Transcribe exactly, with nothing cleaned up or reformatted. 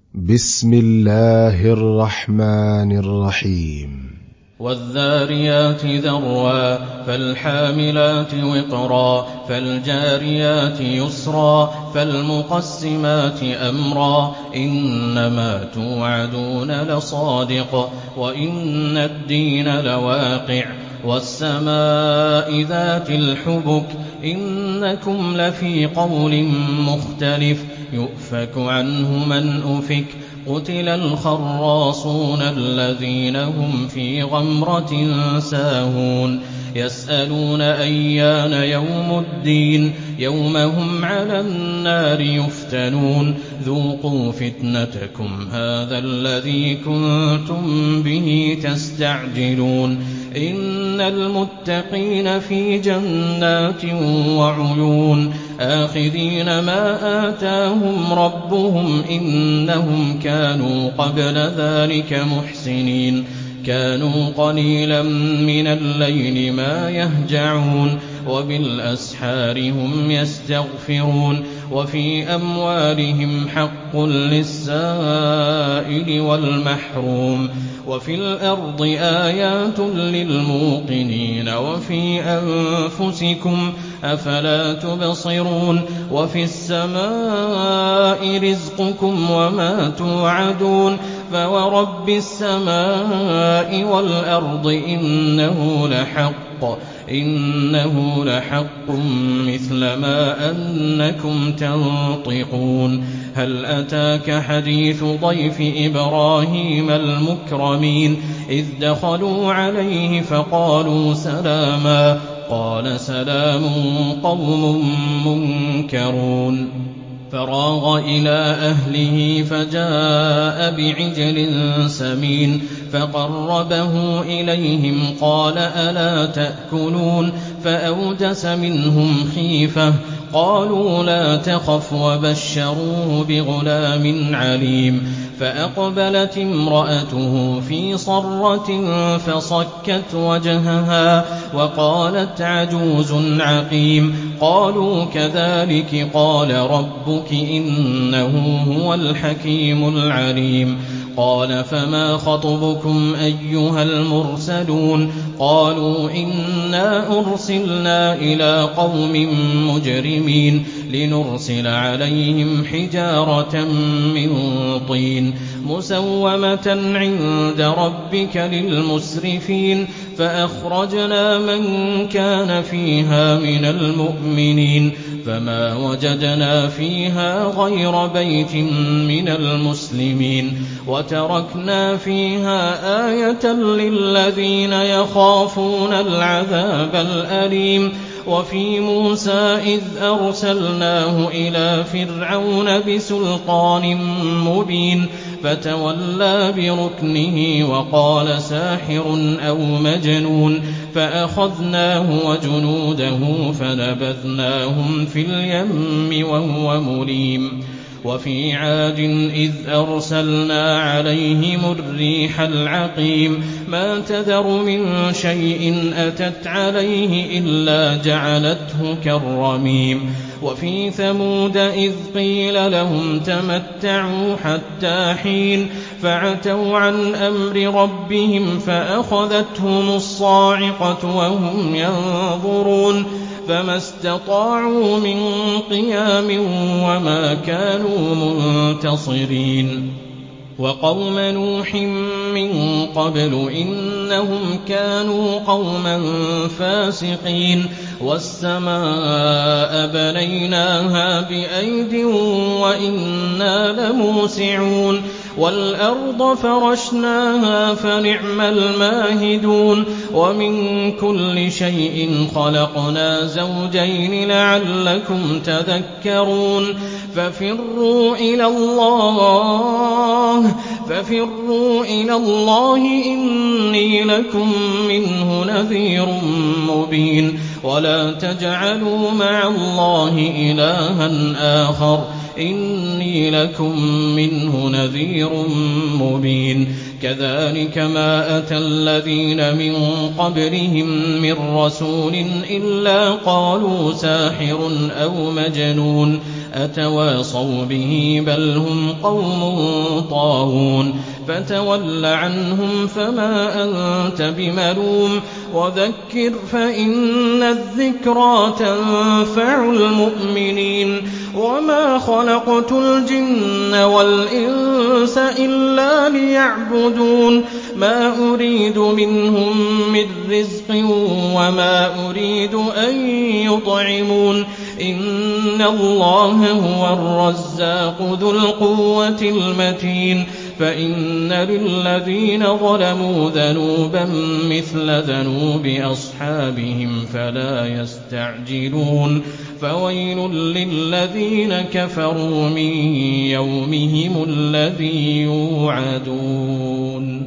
بسم الله الرحمن الرحيم والذاريات ذروا فالحاملات وقرا فالجاريات يسرا فالمقسمات أمرا إنما توعدون لصادق وإن الدين لواقع والسماء ذات الحبك إنكم لفي قول مختلف يؤفك عنه من أفك قتل الخراصون الذين هم في غمرة ساهون يسألون أيان يوم الدين يوم هم على النار يفتنون ذوقوا فتنتكم هذا الذي كنتم به تستعجلون إن المتقين في جنات وعيون آخذين ما آتاهم ربهم إنهم كانوا قبل ذلك محسنين كانوا قليلا من الليل ما يهجعون وبالأسحار هم يستغفرون وفي أموالهم حق للسائل والمحروم وفي الأرض آيات للموقنين وفي أنفسكم أفلا تبصرون وفي السماء رزقكم وما توعدون فورب السماء والأرض إنه لحق إنه لحق مثل ما أنكم تنطقون هل أتاك حديث ضيف إبراهيم المكرمين إذ دخلوا عليه فقالوا سلاما قال سلام قوم منكرون فراغ إلى أهله فجاء بعجل سمين فقربه إليهم قال ألا تأكلون فأوجس منهم خيفة قالوا لا تخف وبشروه بغلام عليم فأقبلت امرأته في صرة فصكت وجهها وقالت عجوز عقيم قالوا كذلك قال ربك إنه هو الحكيم العليم قال فما خطبكم أيها المرسلون قالوا إنا أرسلنا إلى قوم مجرمين لنرسل عليهم حجارة من طين مسومة عند ربك للمسرفين فأخرجنا من كان فيها من المؤمنين فما وجدنا فيها غير بيت من المسلمين وتركنا فيها آية للذين يخافون العذاب الأليم وفي موسى إذ أرسلناه إلى فرعون بسلطان مبين فتولى بركنه وقال ساحر أو مجنون فأخذناه وجنوده فنبذناهم في اليم وهو مليم وفي عاد إذ أرسلنا عليهم الريح العقيم ما تذر من شيء أتت عليه إلا جعلته كالرميم وفي ثمود إذ قيل لهم تمتعوا حتى حين فعتوا عن أمر ربهم فأخذتهم الصاعقة وهم ينظرون فما استطاعوا من قيام وما كانوا منتصرين وقوم نوح من قبل إنهم كانوا قوما فاسقين والسماء بنيناها بأيد وإنا لموسعون والأرض فرشناها فنعم الماهدون ومن كل شيء خلقنا زوجين لعلكم تذكرون ففروا إلى الله ففروا إلى الله إني لكم منه نذير مبين ولا تجعلوا مع الله إلها آخر إني لكم منه نذير مبين كذلك ما أتى الذين من قبلهم من رسول إلا قالوا ساحر أو مجنون أتواصوا به بل هم قوم طاغون فتول عنهم فما أنت بملوم وذكر فإن الذكرى تنفع المؤمنين وما خلقت الجن والإنس إلا ليعبدون ما أريد منهم من رزق وما أريد أن يطعمون إن الله هو الرزاق ذو القوة المتين فإن للذين ظلموا ذنوبا مثل ذنوب أصحابهم فلا يستعجلون فويل للذين كفروا من يومهم الذي يوعدون